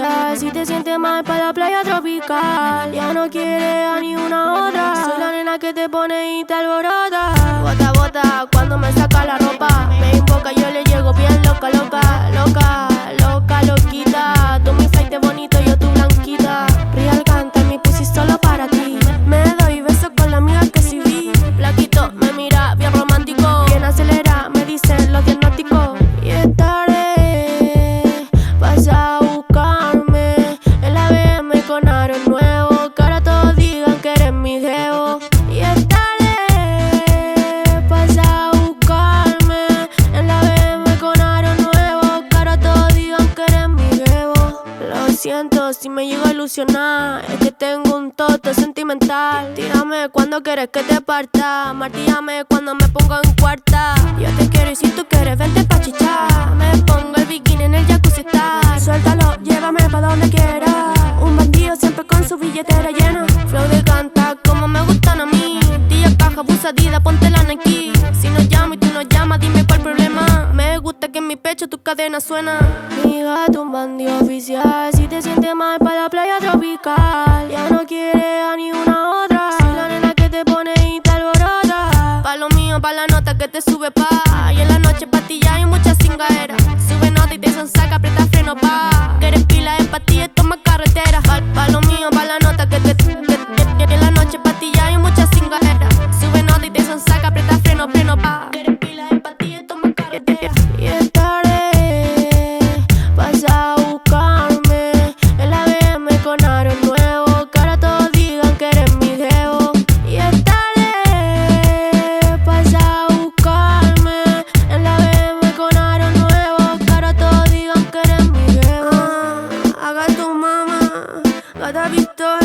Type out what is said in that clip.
oficial. Si te sientes mal para la playa tropical, ya no quiere a ni una otra. Soy la nena que te pone y te alborota. Bota, bota, cuando me saca la ropa, me invoca, yo le llego bien loca, loca, loca, loca, loquita. Tú mi flight bonito, yo tu blanquita. Real canta mi pussy solo para ti. Me doy besos con la amiga que sí vi. Flaquito me mira bien romántico, bien acelera, me dicen los diagnósticos. Y es tarde, vas a buscarme en la BM con aro nuevo, que ahora todos digan que eres mi jevo. Y es tarde, vas a buscarme en la BM con aro nuevo, que ahora todos digan que eres mi jevo. Lo siento si me llego a ilusionar, es que tengo un tote sentimental. Tírame cuando quieres que te parta, martíllame cuando me pongo en cuarta. Yo te quiero y si tú quieres vente pa' chichar. Me pongo el bikini en el jacuzzi está. Suéltalo, llévame pa' donde quiera. Un bandido siempre con su billetera llena. Flow de canta como me gustan a mí. Tía caja, abusadida, ponte la Nike. Si no llamo y tú no llamas, dime cuál problema. Me gusta que en mi pecho tu cadena suena. Mi gato un bandido oficial. Si te sientes mal pa' la playa tropical, ya no quiere a ni una otra. Soy la nena que te pone y te alborota. Pa' lo mío, pa' la nota que te sube pa'. Y en la noche pa' ti ya hay mucha cingadera. Sube nota y te son saca, aprieta freno pa'. Que eres pila de pastillas, toma carretera. Pa' lo mío, pa' la nota que y en la noche pa' ti ya hay mucha cingadera. Sube nota y te son saca, aprieta freno pa'. Que eres pila de pastillas, toma carretera. Y es tarde, vas a buscarme en la BM con aro nuevo, que ahora todos digan que eres mi jevo. Y es tarde, vas a buscarme en la BM con aro nuevo, que ahora todos digan que eres mi jevo. Haga tu mamá, gata Victoria.